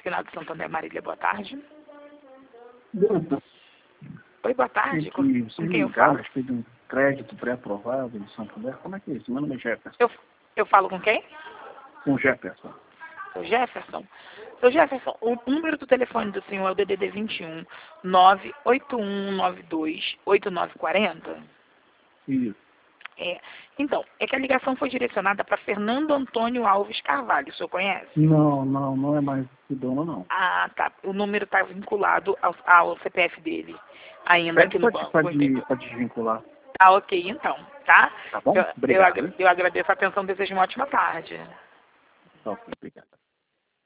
Finado Santander, Marília, boa tarde. Boa tarde. Oi, boa tarde. Com Você quem eu me falo? ligaram a respeito de um crédito pré-aprovado em Santander? Como é que é isso? Meu nome é Jefferson. Eu falo com quem? Com Jefferson. Seu Jefferson. Seu Jefferson, o número do telefone do senhor é o DDD 21 98192 8940? Isso. Então, é que a ligação foi direcionada para Fernando Antônio Alves Carvalho, o senhor conhece? Não é mais esse dono, não. Ah, tá. O número está vinculado ao CPF dele, ainda aqui no banco. Pode desvincular. Tá, ok, então, tá? Tá bom? Eu Obrigado. agradeço a atenção, desejo uma ótima tarde. Ok, obrigado.